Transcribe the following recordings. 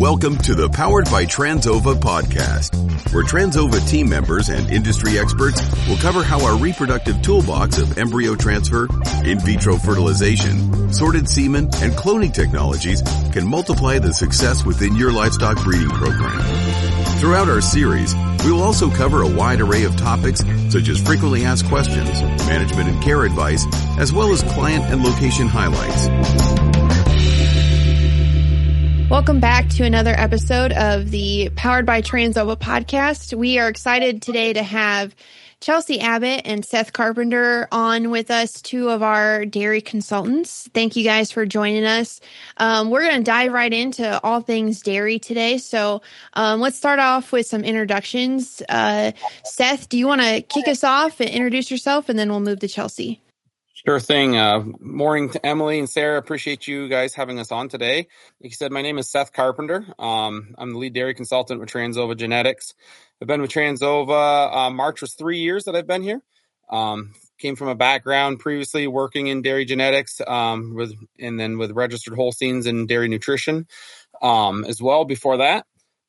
Welcome to the Powered by Transova podcast, where Transova team members and industry experts will cover how our reproductive toolbox of embryo transfer, in vitro fertilization, sorted semen, and cloning technologies can multiply the success within your livestock breeding program. Throughout our series, we will also cover a wide array of topics such as frequently asked questions, management and care advice, as well as client and location highlights. Welcome back to another episode of the Powered by Transova podcast. We are excited today to have Chelsea Abbott and Seth Carpenter on with us, two of our dairy consultants. Thank you guys for joining us. We're going to dive right into all things dairy today. So let's start off with some introductions. Seth, do you want to kick us off and introduce yourself, and then we'll move to Chelsea? Sure thing. Morning to Emily and Sarah. Appreciate you guys having us on today. Like you said, my name is Seth Carpenter. I'm the lead dairy consultant with Transova Genetics. I've been with Transova. March was 3 years that I've been here. Came from a background previously working in dairy genetics with registered Holsteins and dairy nutrition as well before that.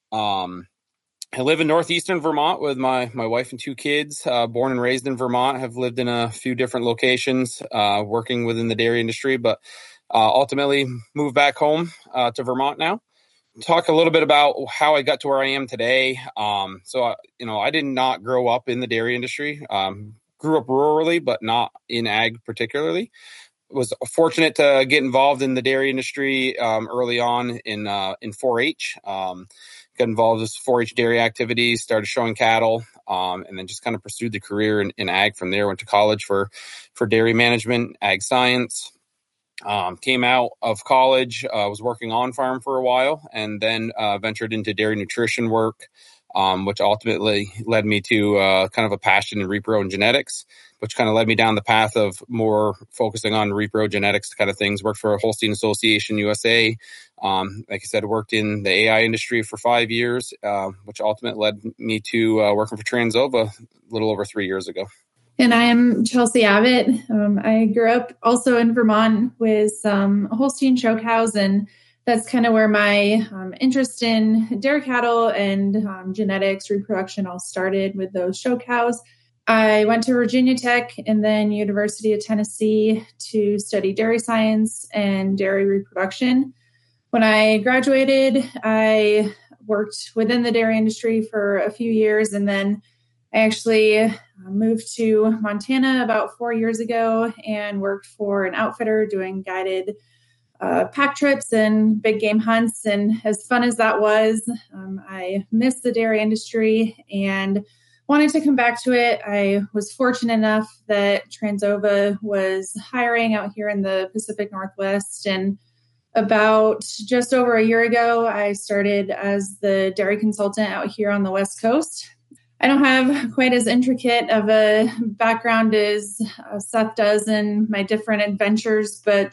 I live in northeastern Vermont with my wife and two kids, born and raised in Vermont. Have lived in a few different locations, working within the dairy industry, but ultimately moved back home to Vermont now. Talk a little bit about how I got to where I am today. I did not grow up in the dairy industry. Grew up rurally, but not in ag particularly. Was fortunate to get involved in the dairy industry early on in 4-H. Got involved with 4-H dairy activities, started showing cattle, and then just kind of pursued the career in ag from there. Went to college for dairy management, ag science. Came out of college, was working on farm for a while, and then ventured into dairy nutrition work, which ultimately led me to kind of a passion in repro and genetics, which kind of led me down the path of more focusing on repro genetics kind of things. Worked for Holstein Association USA. Like I said, worked in the AI industry for 5 years, which ultimately led me to working for Transova a little over 3 years ago. And I am Chelsea Abbott. I grew up also in Vermont with some Holstein show cows, and that's kind of where my interest in dairy cattle and genetics, reproduction all started with those show cows. I went to Virginia Tech and then University of Tennessee to study dairy science and dairy reproduction. When I graduated, I worked within the dairy industry for a few years, and then I actually moved to Montana about 4 years ago and worked for an outfitter doing guided pack trips and big game hunts. And as fun as that was, I missed the dairy industry and wanted to come back to it. I was fortunate enough that Transova was hiring out here in the Pacific Northwest. And about just over a year ago, I started as the dairy consultant out here on the West Coast. I don't have quite as intricate of a background as Seth does in my different adventures, but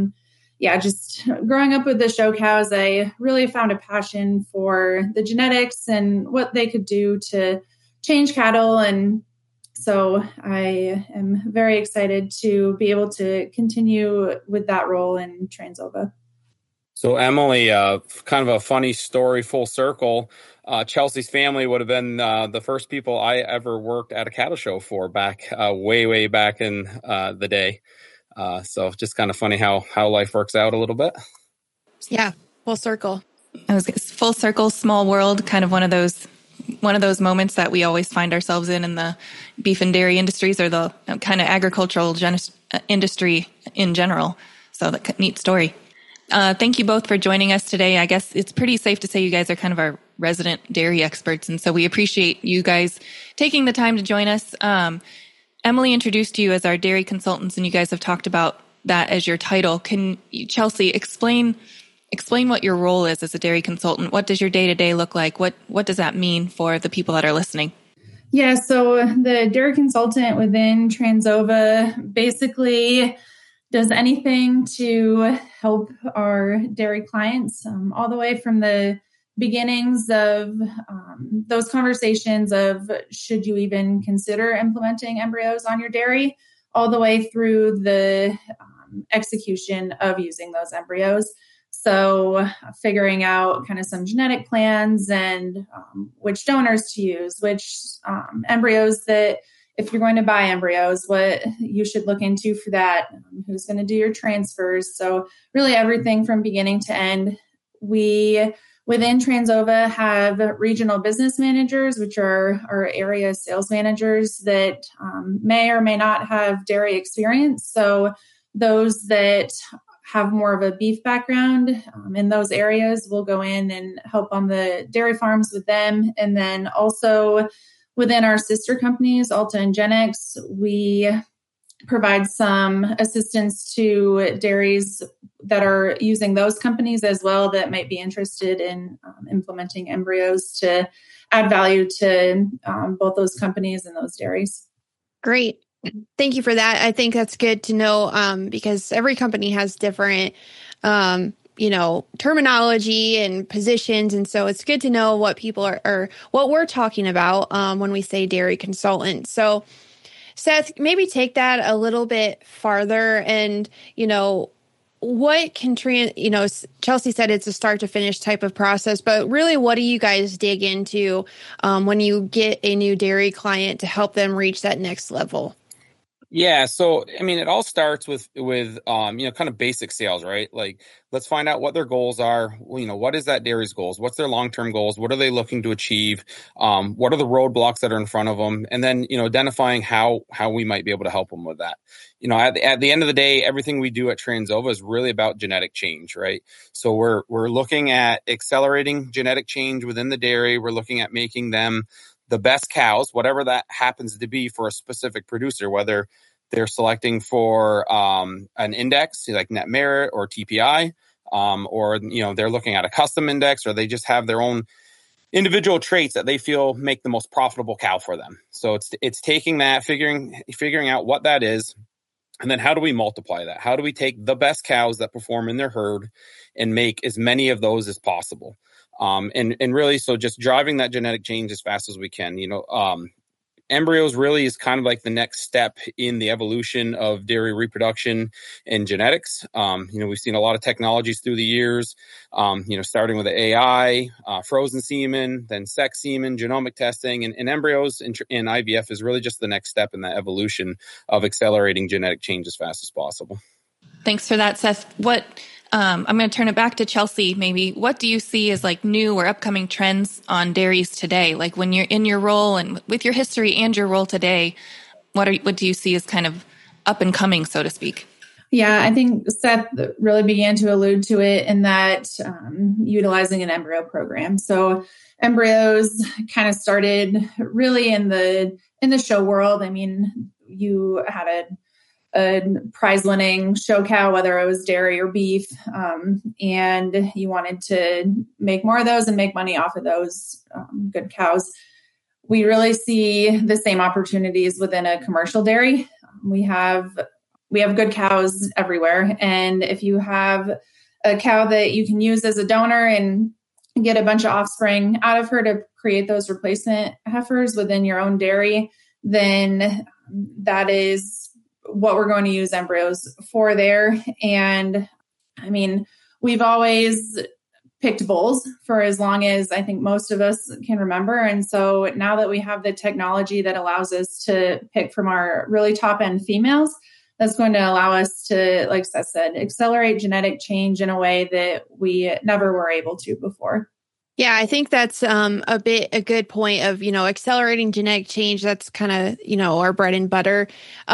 just growing up with the show cows, I really found a passion for the genetics and what they could do to change cattle. And so I am very excited to be able to continue with that role in Transova. So Emily, kind of a funny story, full circle. Chelsea's family would have been the first people I ever worked at a cattle show for back way back in the day. So just kind of funny how life works out a little bit. Yeah, full circle. I was full circle, small world, kind of one of those moments that we always find ourselves in the beef and dairy industries or the kind of agricultural industry in general. So that neat story. Thank you both for joining us today. I guess it's pretty safe to say you guys are kind of our resident dairy experts. And so we appreciate you guys taking the time to join us. Emily introduced you as our dairy consultants, and you guys have talked about that as your title. Can you, Chelsea, explain what your role is as a dairy consultant? What does your day-to-day look like? What does that mean for the people that are listening? Yeah, so the dairy consultant within Transova basically does anything to help our dairy clients, all the way from the beginnings of those conversations of should you even consider implementing embryos on your dairy, all the way through the execution of using those embryos. So figuring out kind of some genetic plans and which donors to use, which embryos that, if you're going to buy embryos, what you should look into for that, who's going to do your transfers. So really everything from beginning to end. We, within Transova, have regional business managers, which are our area sales managers that may or may not have dairy experience. So those that have more of a beef background in those areas will go in and help on the dairy farms with them. And then also within our sister companies, Alta and Genex, we provide some assistance to dairies that are using those companies as well that might be interested in implementing embryos to add value to both those companies and those dairies. Great. Thank you for that. I think that's good to know because every company has different terminology and positions. And so it's good to know what people are what we're talking about when we say dairy consultant. So Seth, maybe take that a little bit farther and, what can Chelsea said it's a start to finish type of process, but really what do you guys dig into when you get a new dairy client to help them reach that next level? Yeah. So, it all starts with kind of basic sales, right? Like, let's find out what their goals are. What is that dairy's goals? What's their long-term goals? What are they looking to achieve? What are the roadblocks that are in front of them? And then, identifying how we might be able to help them with that. At the end of the day, everything we do at Transova is really about genetic change, right? So we're looking at accelerating genetic change within the dairy. We're looking at making them the best cows, whatever that happens to be for a specific producer, whether they're selecting for an index like net merit or TPI, or they're looking at a custom index, or they just have their own individual traits that they feel make the most profitable cow for them. So it's taking that, figuring out what that is, and then how do we multiply that? How do we take the best cows that perform in their herd and make as many of those as possible? And really, so just driving that genetic change as fast as we can. Embryos really is kind of like the next step in the evolution of dairy reproduction and genetics. We've seen a lot of technologies through the years, starting with the AI, frozen semen, then sex semen, genomic testing, and embryos and IVF is really just the next step in that evolution of accelerating genetic change as fast as possible. Thanks for that, Seth. I'm going to turn it back to Chelsea. Maybe what do you see as like new or upcoming trends on dairies today? Like when you're in your role and with your history and your role today, what do you see as kind of up and coming, so to speak? Yeah, I think Seth really began to allude to it in that utilizing an embryo program. So embryos kind of started really in the show world. You had a prize-winning show cow, whether it was dairy or beef, and you wanted to make more of those and make money off of those good cows. We really see the same opportunities within a commercial dairy. We have good cows everywhere, and if you have a cow that you can use as a donor and get a bunch of offspring out of her to create those replacement heifers within your own dairy, then that is what we're going to use embryos for there. And we've always picked bulls for as long as I think most of us can remember. And so now that we have the technology that allows us to pick from our really top end females, that's going to allow us to, like Seth said, accelerate genetic change in a way that we never were able to before. Yeah, I think that's a good point of, accelerating genetic change. That's kind of, our bread and butter.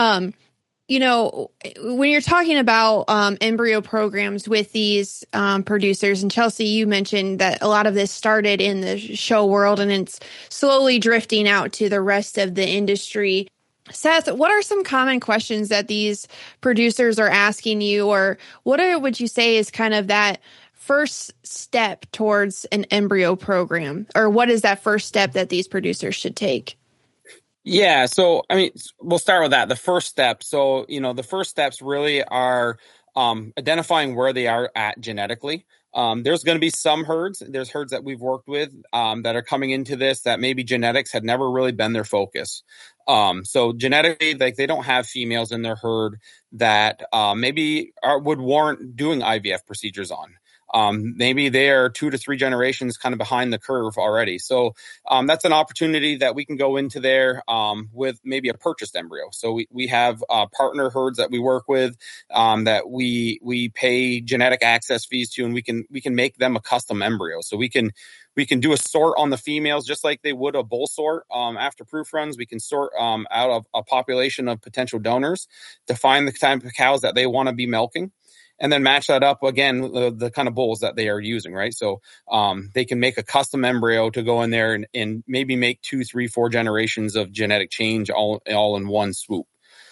When you're talking about embryo programs with these producers, and Chelsea, you mentioned that a lot of this started in the show world and it's slowly drifting out to the rest of the industry. Seth, what are some common questions that these producers are asking you, or would you say is kind of that first step towards an embryo program, or what is that first step that these producers should take? Yeah. So, we'll start with that. The first step. So, the first steps really are identifying where they are at genetically. There's going to be some herds. There's herds that we've worked with that are coming into this that maybe genetics had never really been their focus. So genetically, like they don't have females in their herd that maybe would warrant doing IVF procedures on. Maybe they are 2 to 3 generations kind of behind the curve already. So that's an opportunity that we can go into there with maybe a purchased embryo. So we have partner herds that we work with that we pay genetic access fees to, and we can make them a custom embryo. So we can do a sort on the females just like they would a bull sort. After proof runs, we can sort out of a population of potential donors to find the type of cows that they want to be milking, and then match that up again with the kind of bulls that they are using, right? So they can make a custom embryo to go in there and maybe make 2, 3, 4 generations of genetic change all in one swoop.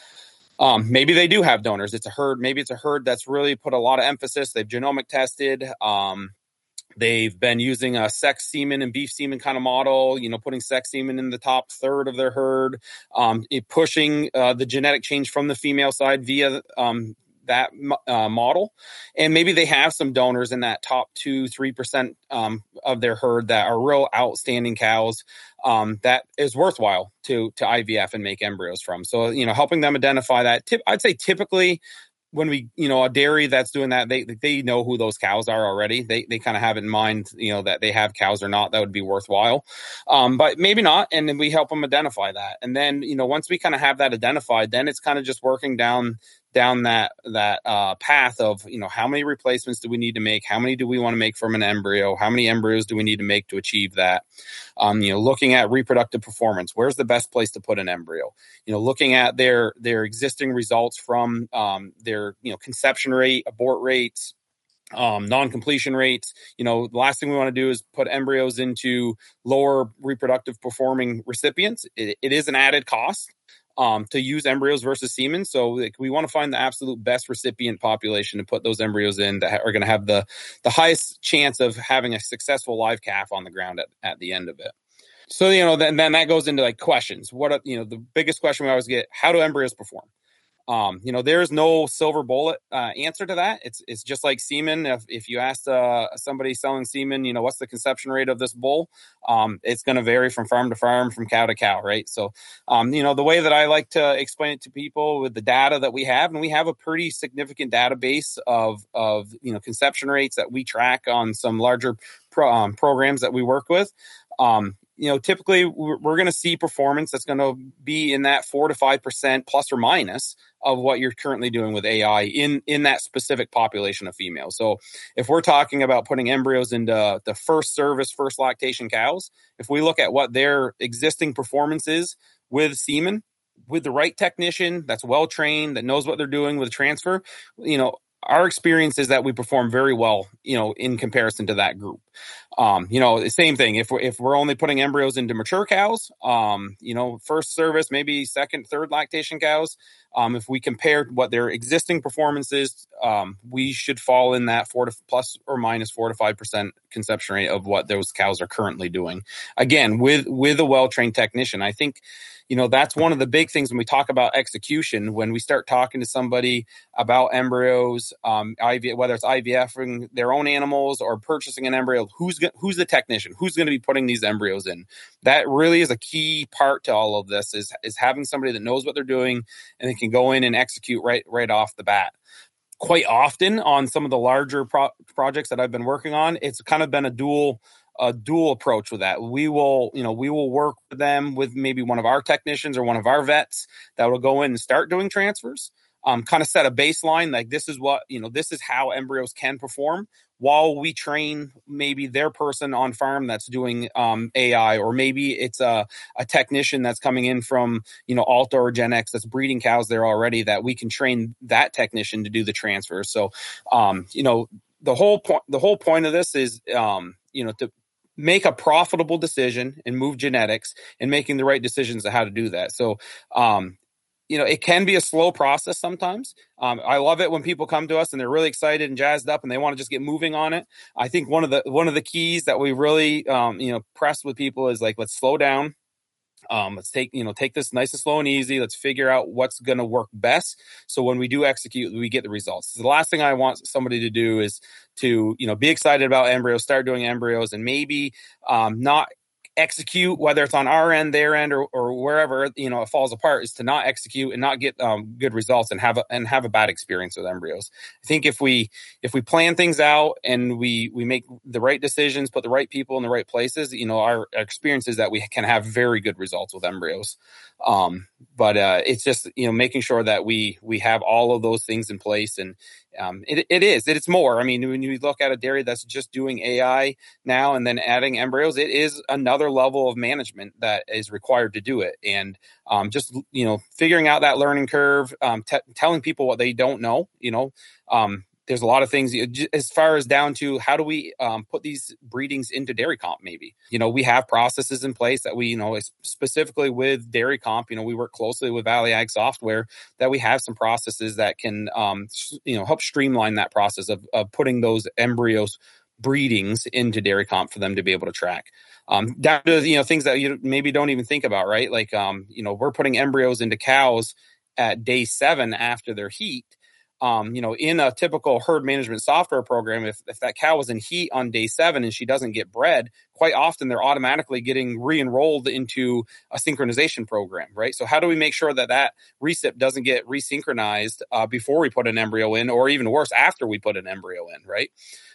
Maybe they do have donors. It's a herd. Maybe it's a herd that's really put a lot of emphasis. They've genomic tested. They've been using a sex semen and beef semen kind of model, putting sex semen in the top third of their herd, pushing the genetic change from the female side via that model. And maybe they have some donors in that top 2-3% of their herd that are real outstanding cows that is worthwhile to IVF and make embryos from. So, helping them identify that. I'd say typically, when we, a dairy that's doing that, they know who those cows are already. They kind of have in mind, that they have cows or not, that would be worthwhile. But maybe not. And then we help them identify that. And then, once we kind of have that identified, then it's kind of just working down that path of, how many replacements do we need to make? How many do we want to make from an embryo? How many embryos do we need to make to achieve that? Looking at reproductive performance, where's the best place to put an embryo? Looking at their existing results from their, conception rate, abort rates, non-completion rates. The last thing we want to do is put embryos into lower reproductive performing recipients. It is an added cost to use embryos versus semen. So we want to find the absolute best recipient population to put those embryos in that are going to have the highest chance of having a successful live calf on the ground at the end of it. So, then that goes into like questions. The biggest question we always get, how do embryos perform? There's no silver bullet answer to that. It's just like semen. If you ask somebody selling semen, what's the conception rate of this bull? It's going to vary from farm to farm, from cow to cow, right? So, the way that I like to explain it to people with the data that we have, and we have a pretty significant database of conception rates that we track on some larger programs that we work with. Typically we're going to see performance that's going to be in that 4 to 5% plus or minus of what you're currently doing with AI in that specific population of females. So if we're talking about putting embryos into the first service, first lactation cows, if we look at what their existing performance is with semen, with the right technician that's well trained, that knows what they're doing with transfer, our experience is that we perform very well, in comparison to that group. The same thing. If we're only putting embryos into mature cows, first service, maybe second, third lactation cows, if we compare what their existing performance is, we should fall in that 4 to 5% conception rate of what those cows are currently doing. Again, with a well-trained technician. I think, that's one of the big things when we talk about execution, when we start talking to somebody about embryos, whether it's IVFing their own animals or purchasing an embryo, who's the technician? Who's going to be putting these embryos in? That really is a key part to all of this, is having somebody that knows what they're doing and they can go in and execute right off the bat. Quite often on some of the larger projects that I've been working on, it's kind of been a dual approach with that. We will work with them with maybe one of our technicians or one of our vets that will go in and start doing transfers, kind of set a baseline, like this is how embryos can perform, while we train maybe their person on farm that's doing AI, or maybe it's a technician that's coming in from Alta or Gen X that's breeding cows there already, that we can train that technician to do the transfer. So the whole point of this is to make a profitable decision and move genetics, and making the right decisions of how to do that. So it can be a slow process sometimes. I love it when people come to us and they're really excited and jazzed up and they want to just get moving on it. I think one of the keys that we really press with people is like, let's slow down. Let's take this nice and slow and easy. Let's figure out what's going to work best, so when we do execute, we get the results. So the last thing I want somebody to do is to be excited about embryos, start doing embryos, and maybe not execute, whether it's on our end, their end, or wherever, it falls apart, is to not execute and not get good results and have a bad experience with embryos. I think if we plan things out and we make the right decisions, put the right people in the right places, our experience is that we can have very good results with embryos. But it's just, making sure that we have all of those things in place. And it's more. I mean, when you look at a dairy that's just doing AI now and then adding embryos, it is another level of management that is required to do it. And just, figuring out that learning curve, telling people what they don't know, there's a lot of things as far as down to how do we put these breedings into Dairy Comp maybe. We have processes in place that we, specifically with Dairy Comp, we work closely with Valley Ag Software, that we have some processes that can, help streamline that process of putting those embryos breedings into Dairy Comp for them to be able to track. Down to, things that you maybe don't even think about, right? Like, we're putting embryos into cows at day 7 after their heat. In a typical herd management software program, if that cow was in heat on day 7 and she doesn't get bred, quite often they're automatically getting re-enrolled into a synchronization program, right? So how do we make sure that recip doesn't get resynchronized before we put an embryo in, or even worse, after we put an embryo in, right?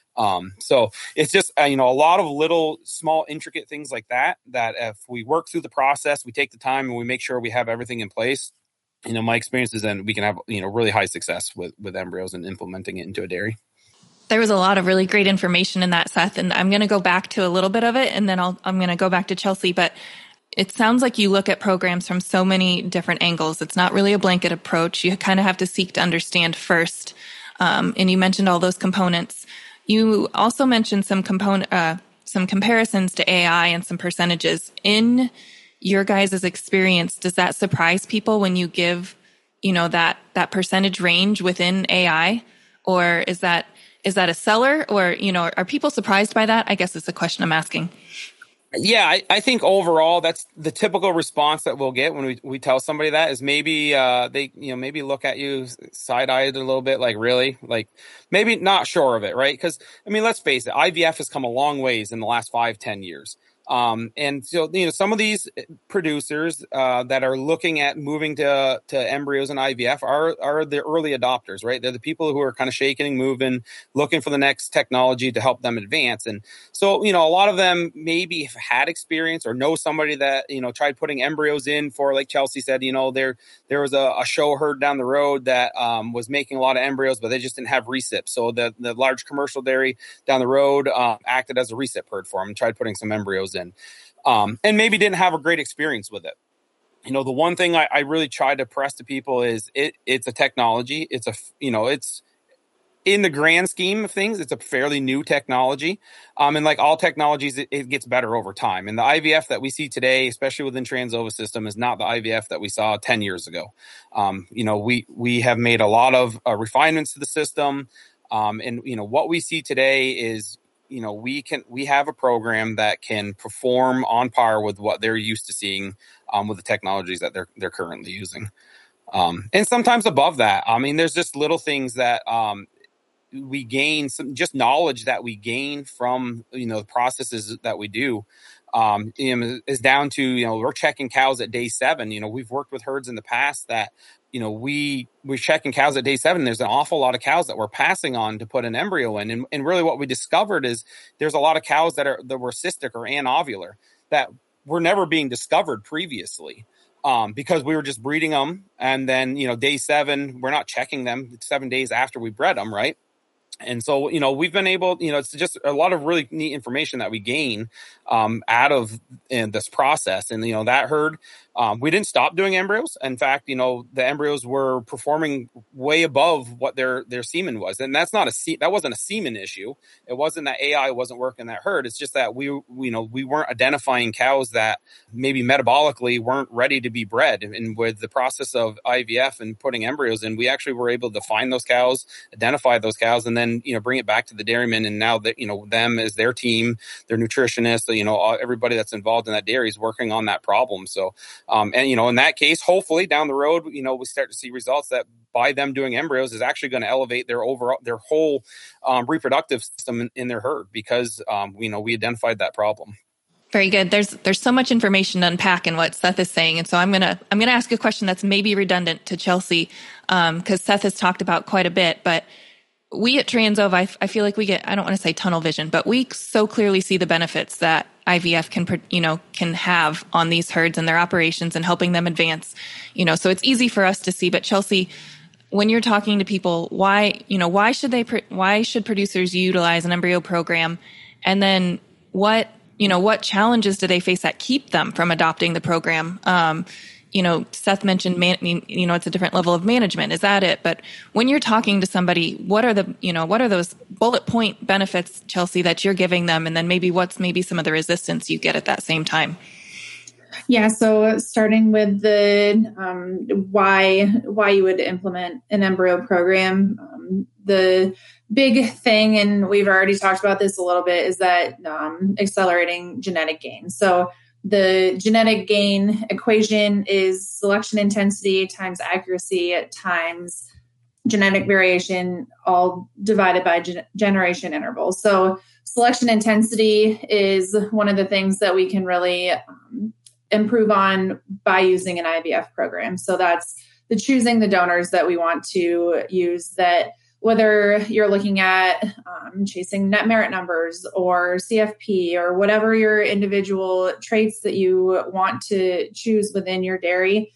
So it's just, a lot of little, small, intricate things like that if we work through the process, we take the time and we make sure we have everything in place. My experience is then we can have, really high success with embryos and implementing it into a dairy. There was a lot of really great information in that, Seth, and I'm going to go back to a little bit of it, and then I'm going to go back to Chelsea. But it sounds like you look at programs from so many different angles. It's not really a blanket approach. You kind of have to seek to understand first. And you mentioned all those components. You also mentioned some comparisons to AI and some percentages. In your guys' experience, does that surprise people when you give, that percentage range within AI? Or is that a seller? Or, are people surprised by that? I guess it's the question I'm asking. Yeah, I think overall that's the typical response that we'll get when we tell somebody that is maybe they maybe look at you side-eyed a little bit, like, really, like maybe not sure of it, right? Because let's face it, IVF has come a long ways in the last 5-10 years. And so, some of these producers that are looking at moving to embryos and IVF are the early adopters, right? They're the people who are kind of shaking and moving, looking for the next technology to help them advance. And so, a lot of them maybe have had experience or know somebody that, tried putting embryos in for, like Chelsea said, there was a show herd down the road that was making a lot of embryos, but they just didn't have recip. So the large commercial dairy down the road acted as a recip herd for them and tried putting some embryos in, and maybe didn't have a great experience with it. The one thing I really try to press to people is it's a technology. It's it's in the grand scheme of things, it's a fairly new technology. And like all technologies, it gets better over time. And the IVF that we see today, especially within Trans-Ova system, is not the IVF that we saw 10 years ago. We have made a lot of refinements to the system. And what we see today is, we have a program that can perform on par with what they're used to seeing with the technologies that they're currently using. And sometimes above that. There's just little things that we gain, some just knowledge that we gain from the processes that we do. Is down to we're checking cows at day 7. We've worked with herds in the past that we're checking cows at day 7. There's an awful lot of cows that we're passing on to put an embryo in, and really what we discovered is there's a lot of cows that were cystic or anovular that were never being discovered previously. Because we were just breeding them, and then day 7 we're not checking them 7 days after we bred them, right? And so, we've been able, it's just a lot of really neat information that we gain out of this process. And, that herd, we didn't stop doing embryos. In fact, the embryos were performing way above what their semen was. And that's that wasn't a semen issue. It wasn't that AI wasn't working that herd. It's just that we weren't identifying cows that maybe metabolically weren't ready to be bred. And with the process of IVF and putting embryos in, we actually were able to find those cows, identify those cows, and then, bring it back to the dairymen. And now that, them as their team, their nutritionists, everybody that's involved in that dairy is working on that problem. So, and, in that case, hopefully down the road, we start to see results that by them doing embryos is actually going to elevate their whole reproductive system in their herd because, we identified that problem. Very good. There's so much information to unpack in what Seth is saying. And so I'm going to ask a question that's maybe redundant to Chelsea, because Seth has talked about quite a bit, but we at TransOva, I feel like we get, I don't want to say tunnel vision, but we so clearly see the benefits that IVF can have on these herds and their operations and helping them advance, so it's easy for us to see. But Chelsea, when you're talking to people, why should producers utilize an embryo program? And then what challenges do they face that keep them from adopting the program? Seth mentioned, it's a different level of management. Is that it? But when you're talking to somebody, what are those bullet point benefits, Chelsea, that you're giving them? And then what's some of the resistance you get at that same time? Yeah. So starting with the why you would implement an embryo program, the big thing, and we've already talked about this a little bit, is that accelerating genetic gain. So the genetic gain equation is selection intensity times accuracy times genetic variation, all divided by generation interval. So selection intensity is one of the things that we can really improve on by using an IVF program. So that's the choosing the donors that we want to use, that whether you're looking at chasing net merit numbers or CFP or whatever your individual traits that you want to choose within your dairy,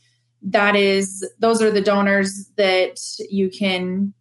those are the donors that you can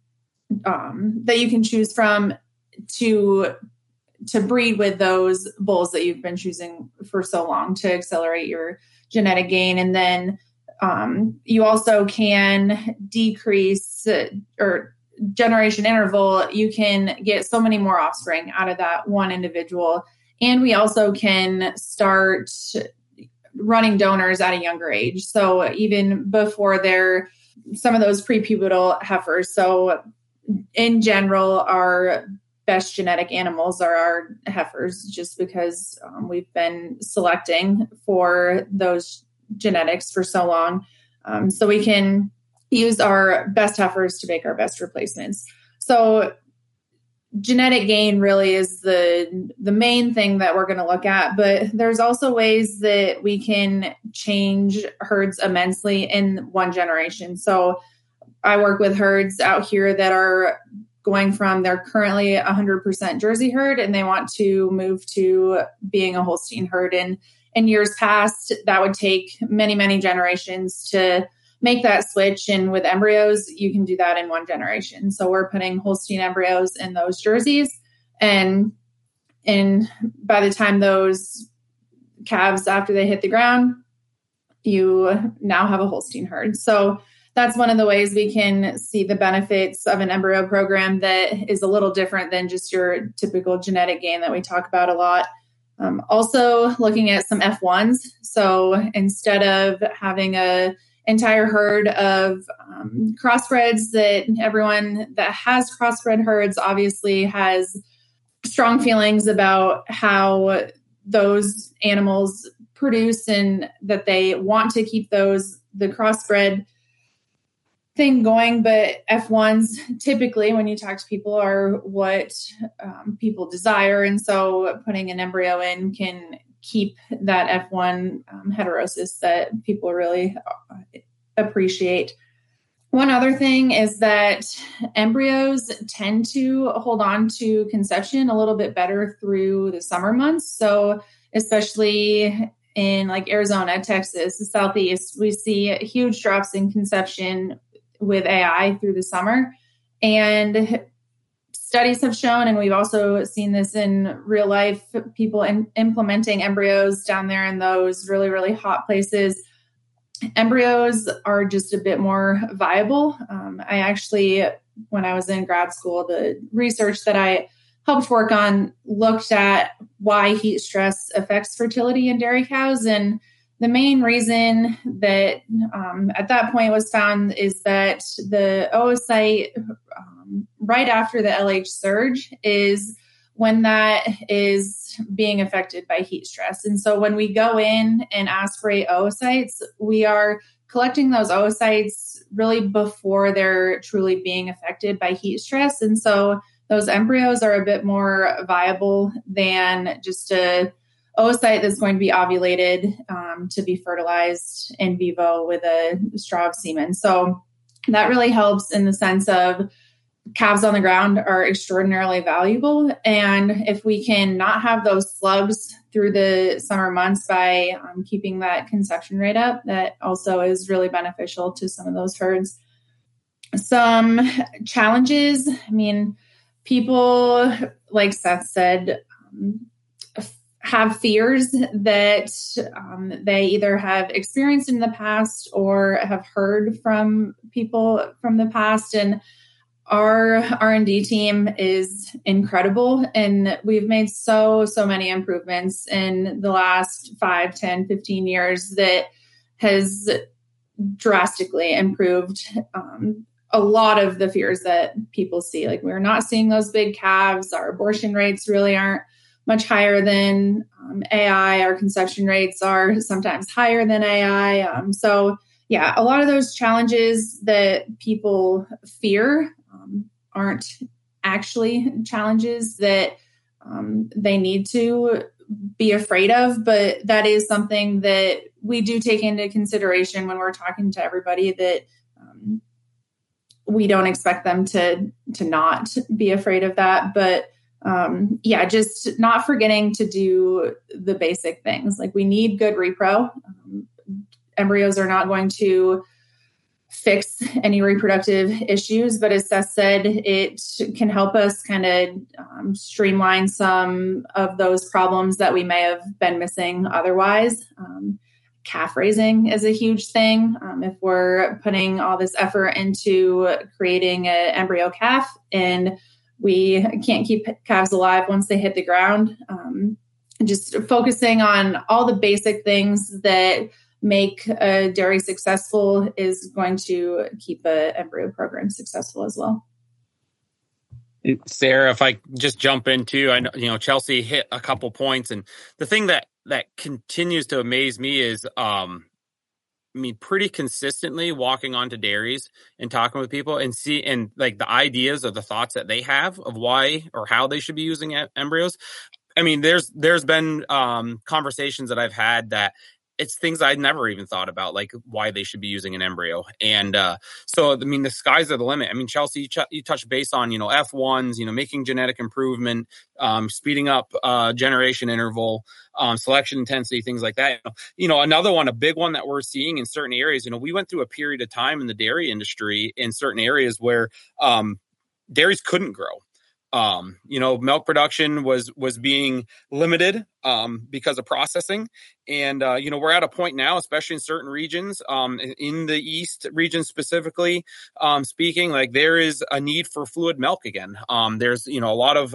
choose from to breed with those bulls that you've been choosing for so long to accelerate your genetic gain. And then you also can decrease or generation interval. You can get so many more offspring out of that one individual. And we also can start running donors at a younger age. So even before they're some of those prepubertal heifers. So in general, our best genetic animals are our heifers, just because we've been selecting for those genetics for so long. So we can use our best heifers to make our best replacements. So genetic gain really is the main thing that we're going to look at, but there's also ways that we can change herds immensely in one generation. So I work with herds out here that are going from, they're currently 100% Jersey herd and they want to move to being a Holstein herd. And in years past, that would take many, many generations to make that switch. And with embryos, you can do that in one generation. So we're putting Holstein embryos in those jerseys. And by the time those calves, after they hit the ground, you now have a Holstein herd. So that's one of the ways we can see the benefits of an embryo program that is a little different than just your typical genetic gain that we talk about a lot. Also looking at some F1s. So instead of having a entire herd of crossbreds, that everyone that has crossbred herds obviously has strong feelings about how those animals produce and that they want to keep the crossbred thing going. But F1s typically, when you talk to people, are what people desire. And so putting an embryo in can keep that F1 heterosis that people really appreciate. One other thing is that embryos tend to hold on to conception a little bit better through the summer months. So especially in like Arizona, Texas, the Southeast, we see huge drops in conception with AI through the summer. And studies have shown, and we've also seen this in real life, people implementing embryos down there in those really, really hot places. Embryos are just a bit more viable. I actually, when I was in grad school, the research that I helped work on looked at why heat stress affects fertility in dairy cows. And the main reason that at that point was found is that the oocyte right after the LH surge is when that is being affected by heat stress. And so when we go in and aspirate oocytes, we are collecting those oocytes really before they're truly being affected by heat stress. And so those embryos are a bit more viable than just a oocyte that's going to be ovulated to be fertilized in vivo with a straw of semen. So that really helps in the sense of calves on the ground are extraordinarily valuable. And if we can not have those slugs through the summer months by keeping that conception rate up, that also is really beneficial to some of those herds. Some challenges, I mean, people, like Seth said, have fears that they either have experienced in the past or have heard from people from the past. And our R&D team is incredible. And we've made so many improvements in the last 5, 10, 15 years that has drastically improved a lot of the fears that people see. Like, we're not seeing those big calves. Our abortion rates really aren't much higher than AI. Our conception rates are sometimes higher than AI. So yeah, a lot of those challenges that people fear aren't actually challenges that they need to be afraid of, but that is something that we do take into consideration when we're talking to everybody, that we don't expect them to not be afraid of that. But yeah, just not forgetting to do the basic things. Like, we need good repro. Embryos are not going to fix any reproductive issues, but as Seth said, it can help us kind of streamline some of those problems that we may have been missing otherwise. Calf raising is a huge thing. If we're putting all this effort into creating an embryo calf and we can't keep calves alive once they hit the ground, just focusing on all the basic things that make a dairy successful is going to keep an embryo program successful as well. Sarah, if I just jump into, I know, Chelsea hit a couple points, and the thing that continues to amaze me is, pretty consistently walking onto dairies and talking with people and like the ideas or the thoughts that they have of why or how they should be using embryos. There's been conversations that I've had that it's things I'd never even thought about, like why they should be using an embryo. And so, the skies are the limit. Chelsea, you touched base on, F1s, making genetic improvement, speeding up generation interval, selection intensity, things like that. Another one, a big one that we're seeing in certain areas, we went through a period of time in the dairy industry in certain areas where dairies couldn't grow. Milk production was being limited because of processing. And, we're at a point now, especially in certain regions, in the East region specifically, speaking, like there is a need for fluid milk again. There's, a lot of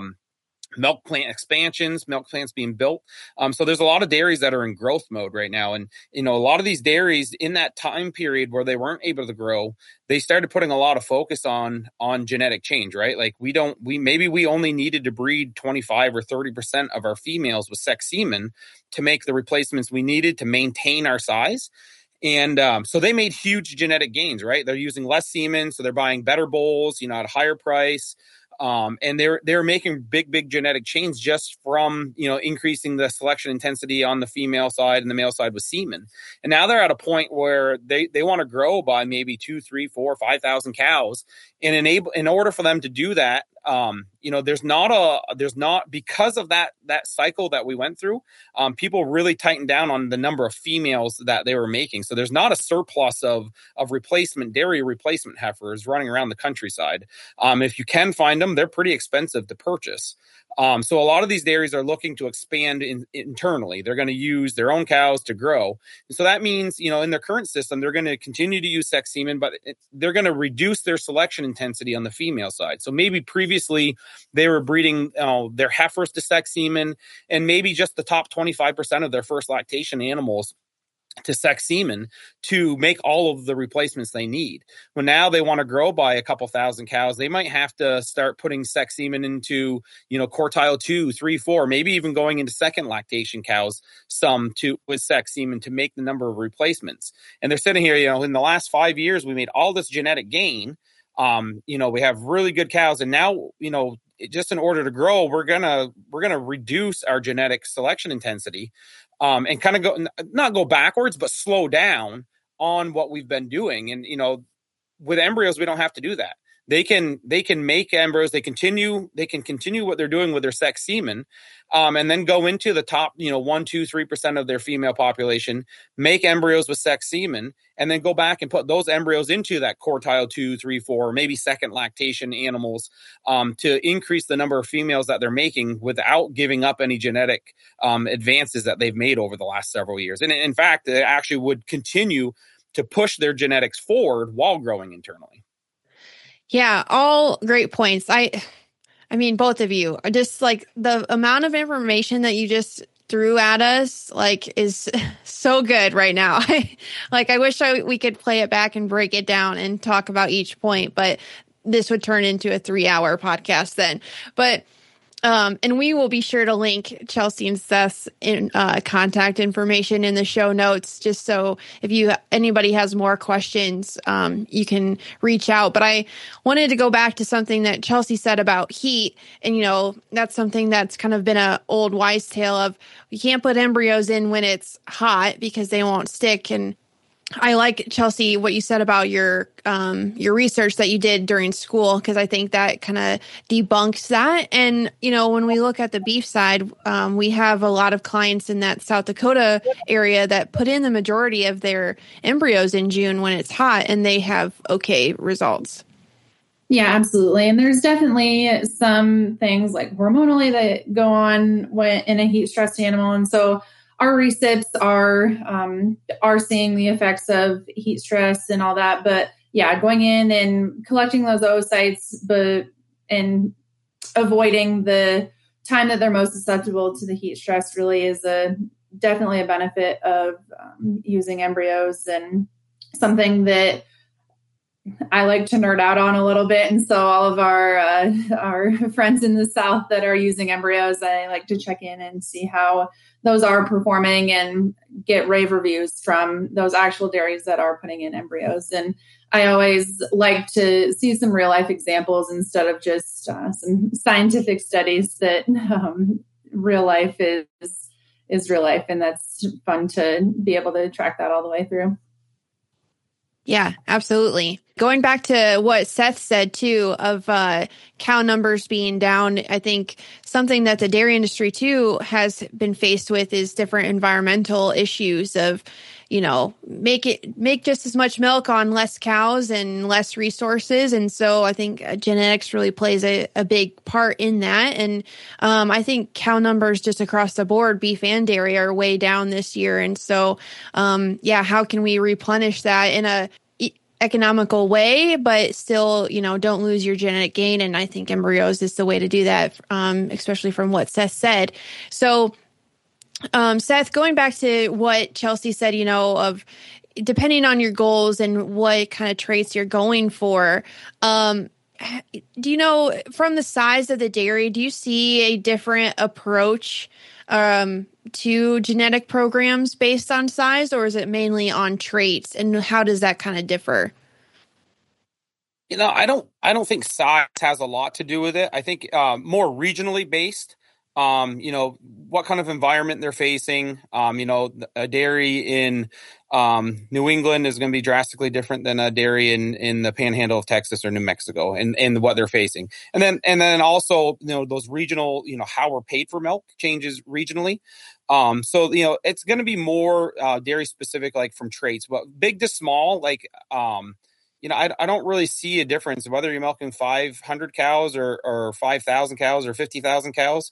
milk plant expansions, milk plants being built. So there's a lot of dairies that are in growth mode right now. And, a lot of these dairies in that time period where they weren't able to grow, they started putting a lot of focus on genetic change, right? Like we only needed to breed 25 or 30% of our females with sex semen to make the replacements we needed to maintain our size. And so they made huge genetic gains, right? They're using less semen, so they're buying better bulls, at a higher price. And they're making big genetic change just from, increasing the selection intensity on the female side and the male side with semen. And now they're at a point where they want to grow by maybe 2, 3, 4, 5,000 cows. And in order for them to do that, there's not because of that cycle that we went through, people really tightened down on the number of females that they were making. So there's not a surplus of dairy replacement heifers running around the countryside. If you can find them, they're pretty expensive to purchase. So a lot of these dairies are looking to expand internally. They're going to use their own cows to grow. And so that means, in their current system, they're going to continue to use sex semen, but they're going to reduce their selection intensity on the female side. So maybe previously they were breeding their heifers to sex semen and maybe just the top 25% of their first lactation animals to sex semen to make all of the replacements they need. Well, now they want to grow by a couple thousand cows. They might have to start putting sex semen into, quartile 2, 3, 4, maybe even going into second lactation cows, with sex semen to make the number of replacements. And they're sitting here, in the last 5 years, we made all this genetic gain. We have really good cows. And now, just in order to grow, we're gonna reduce our genetic selection intensity, and kind of not go backwards, but slow down on what we've been doing. And with embryos, we don't have to do that. They can make embryos. They can continue what they're doing with their sex semen, and then go into the top 1, 2, 3% of their female population, make embryos with sex semen, and then go back and put those embryos into that quartile 2, 3, 4, maybe second lactation animals, to increase the number of females that they're making without giving up any genetic advances that they've made over the last several years. And in fact, they actually would continue to push their genetics forward while growing internally. Yeah, all great points. I mean, both of you are just like the amount of information that you just threw at us, like, is so good right now. I wish we could play it back and break it down and talk about each point, but this would turn into a 3-hour podcast then. But and we will be sure to link Chelsea and Seth's contact information in the show notes, just so if anybody has more questions, you can reach out. But I wanted to go back to something that Chelsea said about heat. And, that's something that's kind of been an old wives' tale of you can't put embryos in when it's hot because they won't stick. And I like, Chelsea, what you said about your research that you did during school, because I think that kind of debunks that. And, when we look at the beef side, we have a lot of clients in that South Dakota area that put in the majority of their embryos in June when it's hot, and they have okay results. Yeah, absolutely. And there's definitely some things like hormonally that go on when in a heat stressed animal. And so our recips are seeing the effects of heat stress and all that. But yeah, going in and collecting those oocytes, and avoiding the time that they're most susceptible to the heat stress really is definitely a benefit of using embryos, and something that I like to nerd out on a little bit. And so all of our friends in the South that are using embryos, I like to check in and see how those are performing and get rave reviews from those actual dairies that are putting in embryos. And I always like to see some real life examples instead of just some scientific studies. That real life is real life. And that's fun to be able to track that all the way through. Yeah, absolutely. Going back to what Seth said too, of cow numbers being down, I think something that the dairy industry too has been faced with is different environmental issues of, make just as much milk on less cows and less resources. And so I think genetics really plays a big part in that. And I think cow numbers just across the board, beef and dairy, are way down this year. And so, how can we replenish that in a economical way, but still, don't lose your genetic gain? And I think embryos is the way to do that, especially from what Seth said. So, Seth, going back to what Chelsea said, of depending on your goals and what kind of traits you're going for, do you know, from the size of the dairy, do you see a different approach to genetic programs based on size, or is it mainly on traits? And how does that kind of differ? I don't think size has a lot to do with it. I think more regionally based. What kind of environment they're facing. A dairy in New England is going to be drastically different than a dairy in the Panhandle of Texas or New Mexico, and what they're facing. And then also, those regional, how we're paid for milk changes regionally. So it's going to be more dairy specific, like from traits, but big to small, like I don't really see a difference whether you're milking 500 cows or 5,000 cows or 50,000 cows.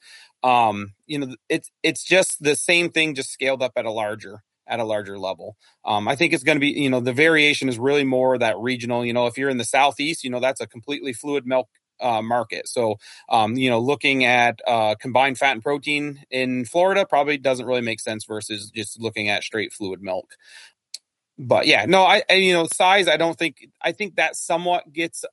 It's just the same thing, just scaled up at a larger level. I think it's going to be, the variation is really more that regional. If you're in the Southeast, that's a completely fluid milk market. So, looking at combined fat and protein in Florida probably doesn't really make sense versus just looking at straight fluid milk. But yeah, no, I size, I think that somewhat gets,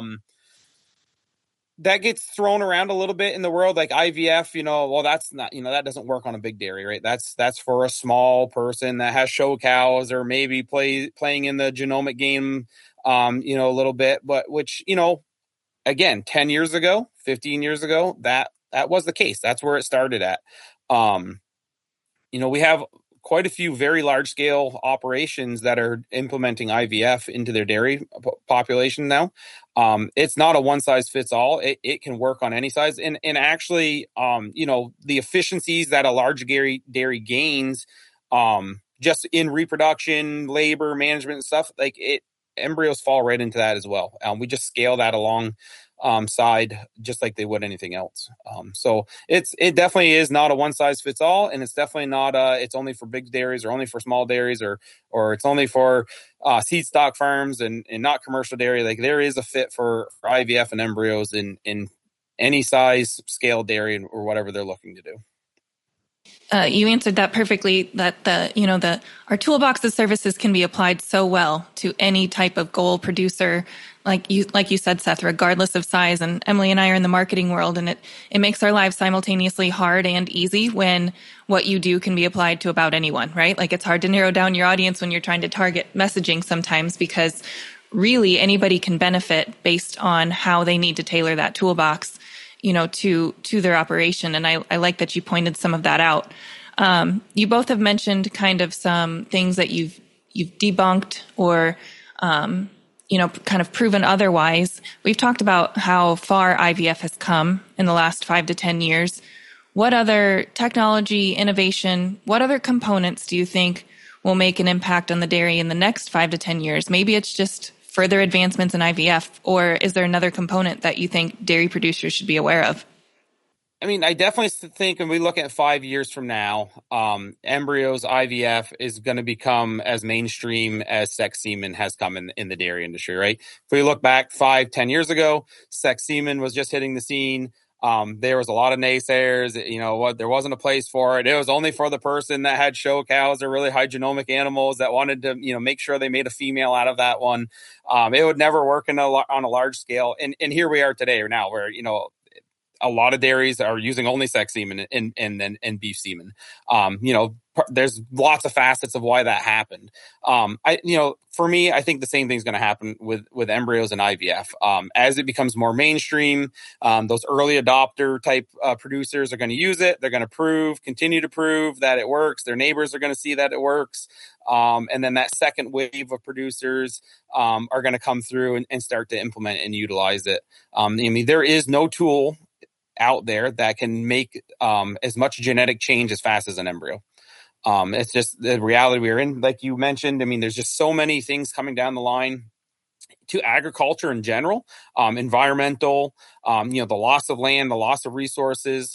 that gets thrown around a little bit in the world, like IVF, that's not, that doesn't work on a big dairy, right? That's for a small person that has show cows or maybe playing in the genomic game, a little bit, but which, again, 10 years ago, 15 years ago, that was the case. That's where it started at. We have quite a few very large scale operations that are implementing IVF into their dairy population now. It's not a one size fits all. It can work on any size. And actually, the efficiencies that a large dairy gains, just in reproduction, labor management and stuff, embryos fall right into that as well. We just scale that along side just like they would anything else. So it definitely is not a one size fits all, and it's definitely not it's only for big dairies or only for small dairies or it's only for seed stock farms and not commercial dairy. Like, there is a fit for IVF and embryos in any size scale dairy or whatever they're looking to do. You answered that perfectly, that our toolbox of services can be applied so well to any type of goal producer, like you said, Seth, regardless of size. And Emily and I are in the marketing world, and it makes our lives simultaneously hard and easy when what you do can be applied to about anyone, right? Like, it's hard to narrow down your audience when you're trying to target messaging sometimes, because really anybody can benefit based on how they need to tailor that toolbox, to their operation. And I like that you pointed some of that out. You both have mentioned kind of some things that you've debunked or, kind of proven otherwise. We've talked about how far IVF has come in the last 5 to 10 years. What other technology, innovation, what other components do you think will make an impact on the dairy in the next 5 to 10 years? Maybe it's just further advancements in IVF, or is there another component that you think dairy producers should be aware of? I mean, I definitely think when we look at 5 years from now, embryos, IVF is going to become as mainstream as sex semen has come in the dairy industry, right? If we look back 5-10 years ago, sex semen was just hitting the scene. There was a lot of naysayers, there wasn't a place for it. It was only for the person that had show cows or really high genomic animals that wanted to, make sure they made a female out of that one. It would never work on a large scale. And here we are today or now where, a lot of dairies are using only sex semen and beef semen. There's lots of facets of why that happened. For me, I think the same thing's going to happen with embryos and IVF. As it becomes more mainstream, those early adopter type producers are going to use it. They're going to continue to prove that it works. Their neighbors are going to see that it works. And then that second wave of producers are going to come through and start to implement and utilize it. There is no tool out there that can make as much genetic change as fast as an embryo. It's just the reality we're in. Like you mentioned, there's just so many things coming down the line to agriculture in general, environmental, the loss of land, the loss of resources.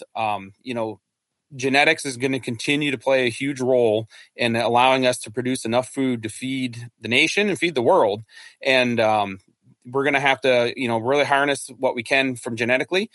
Genetics is going to continue to play a huge role in allowing us to produce enough food to feed the nation and feed the world. And we're going to have to, really harness what we can from genetically.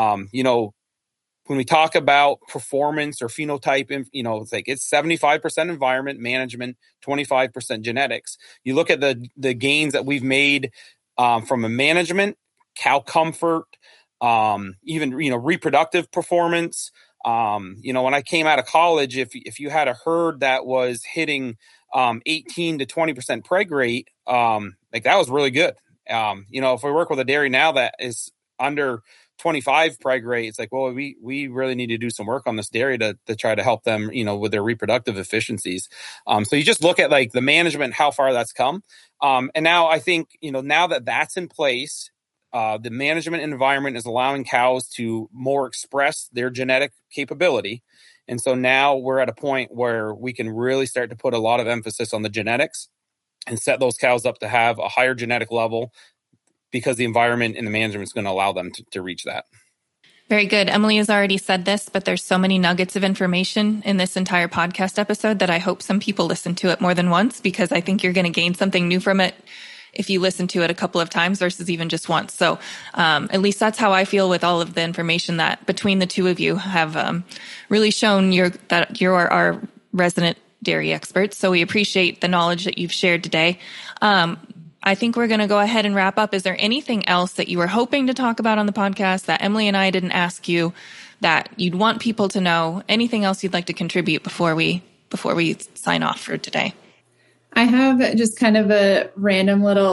When we talk about performance or phenotype, it's 75% environment management, 25% genetics. You look at the gains that we've made from a management, cow comfort, even, reproductive performance. When I came out of college, if you had a herd that was hitting 18 to 20% preg rate, that was really good. If we work with a dairy now that is under 25 preg rate, it's like, well, we really need to do some work on this dairy to try to help them, with their reproductive efficiencies. So you just look at the management, how far that's come. And now I think, now that that's in place, the management environment is allowing cows to more express their genetic capability. And so now we're at a point where we can really start to put a lot of emphasis on the genetics and set those cows up to have a higher genetic level because the environment and the management is going to allow them to reach that. Very good. Emily has already said this, but there's so many nuggets of information in this entire podcast episode that I hope some people listen to it more than once, because I think you're going to gain something new from it if you listen to it a couple of times versus even just once. So at least that's how I feel with all of the information that between the two of you have really shown that you're our resident dairy experts. So we appreciate the knowledge that you've shared today. I think we're going to go ahead and wrap up. Is there anything else that you were hoping to talk about on the podcast that Emily and I didn't ask you that you'd want people to know? Anything else you'd like to contribute before we sign off for today? I have just kind of a random little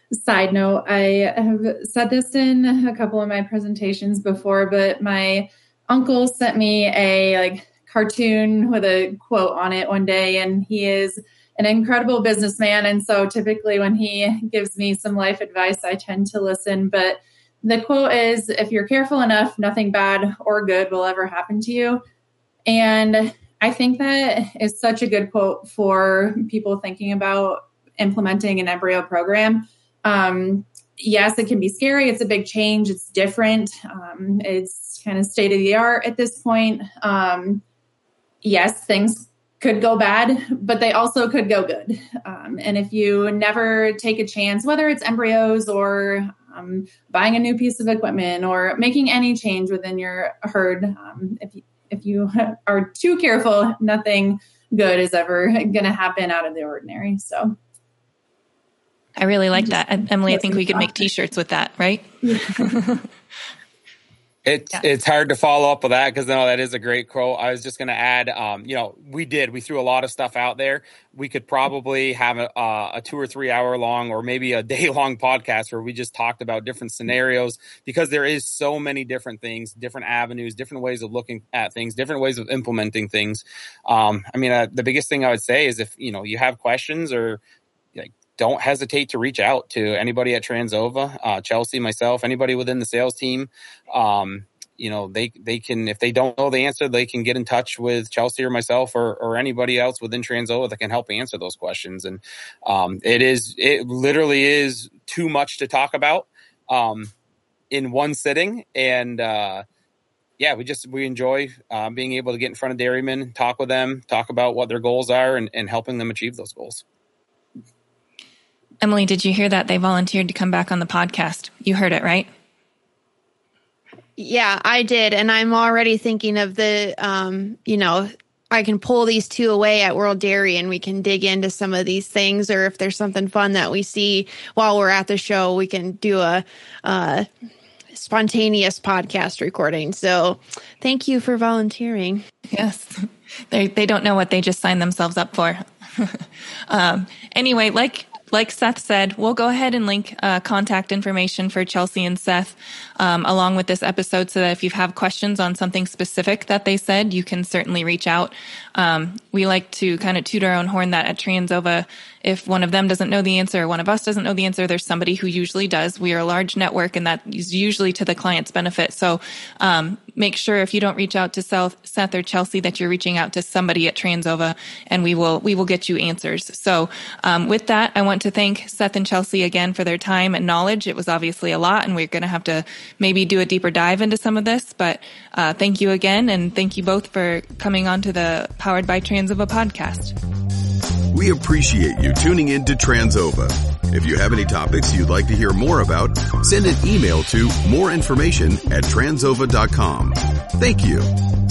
side note, I have said this in a couple of my presentations before, but my uncle sent me a cartoon with a quote on it one day, and he is an incredible businessman. And so typically when he gives me some life advice, I tend to listen. But the quote is, if you're careful enough, nothing bad or good will ever happen to you. And I think that is such a good quote for people thinking about implementing an embryo program. Yes, it can be scary. It's a big change. It's different. It's kind of state of the art at this point. Yes, things could go bad, but they also could go good. And if you never take a chance, whether it's embryos or buying a new piece of equipment or making any change within your herd, if you are too careful, nothing good is ever going to happen out of the ordinary. So I really like that. Emily, I think we could make t-shirts with that, right? It's hard to follow up with that because no, that is a great quote. I was just going to add, we threw a lot of stuff out there. We could probably have a 2 or 3 hour long or maybe a day long podcast where we just talked about different scenarios, because there is so many different things, different avenues, different ways of looking at things, different ways of implementing things. The biggest thing I would say is if, you have questions or don't hesitate to reach out to anybody at Trans-Ova, Chelsea, myself, anybody within the sales team. They can, if they don't know the answer, they can get in touch with Chelsea or myself or anybody else within Trans-Ova that can help answer those questions. And it literally is too much to talk about in one sitting. And we enjoy being able to get in front of dairymen, talk with them, talk about what their goals are and helping them achieve those goals. Emily, did you hear that? They volunteered to come back on the podcast. You heard it, right? Yeah, I did. And I'm already thinking of the, I can pull these two away at World Dairy and we can dig into some of these things. Or if there's something fun that we see while we're at the show, we can do a spontaneous podcast recording. So thank you for volunteering. Yes. They don't know what they just signed themselves up for. Anyway, like Seth said, we'll go ahead and link contact information for Chelsea and Seth along with this episode so that if you have questions on something specific that they said, you can certainly reach out. We like to kind of toot our own horn that at Trans-Ova, if one of them doesn't know the answer or one of us doesn't know the answer, there's somebody who usually does. We are a large network, and that is usually to the client's benefit. So make sure if you don't reach out to Seth or Chelsea that you're reaching out to somebody at Trans-Ova, and we will get you answers. So with that, I want to thank Seth and Chelsea again for their time and knowledge. It was obviously a lot, and we're going to have to maybe do a deeper dive into some of this, but thank you again, and thank you both for coming on to the Powered by Trans-Ova podcast. We appreciate you tuning in to Trans-Ova. If you have any topics you'd like to hear more about, send an email to moreinformation@transova.com. Thank you.